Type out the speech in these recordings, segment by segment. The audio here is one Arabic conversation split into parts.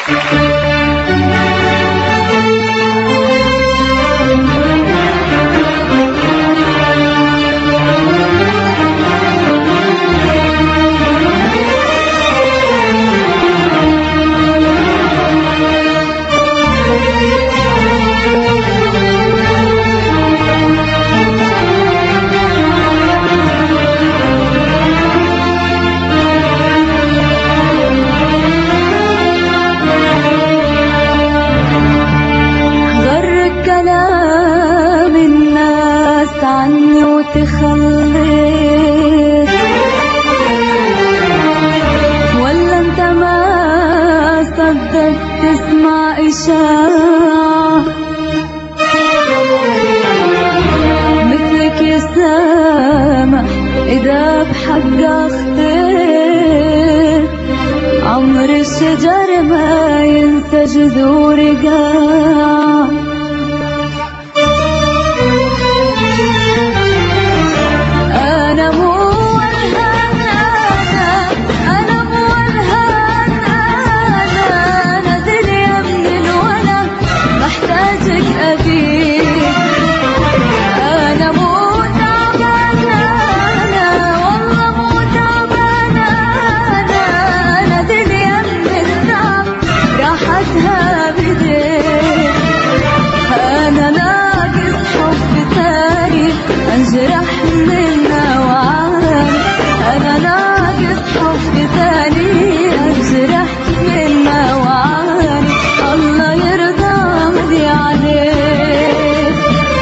تخليت ولا انت ما صدقت تسمع إشاعة مثلك يسامح إذا بحق أخطيت. عمر الشجر ما ينسى جذور قاع. أنجرح منا وعاني أنا ناقص حب ثاني. أنجرح منا وعاني الله يرضى مدي عليك.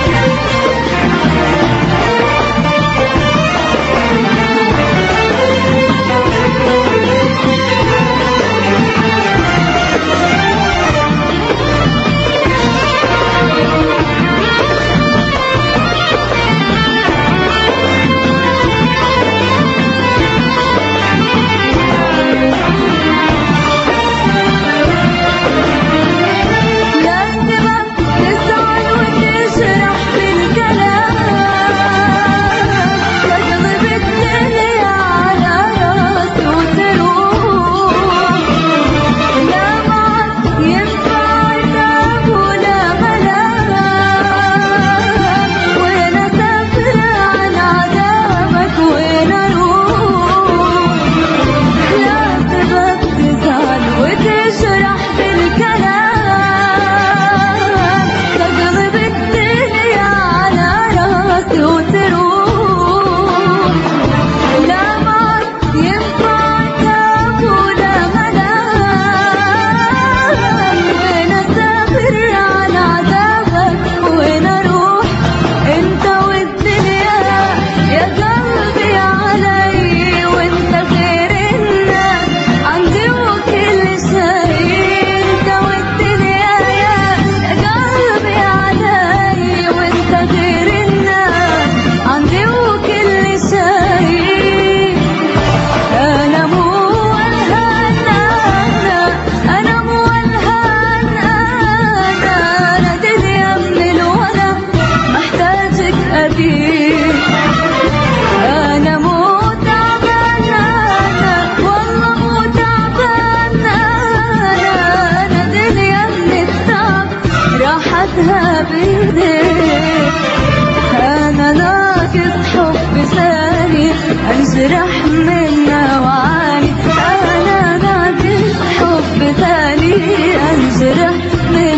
أنا مو تعبانة والله مو تعبانة. أنا دنيا من التعب راحتها بإيديك. أنا ناقص حب ثاني أنجرح منا وعاني. أنا ناقص حب ثاني أنجرح منا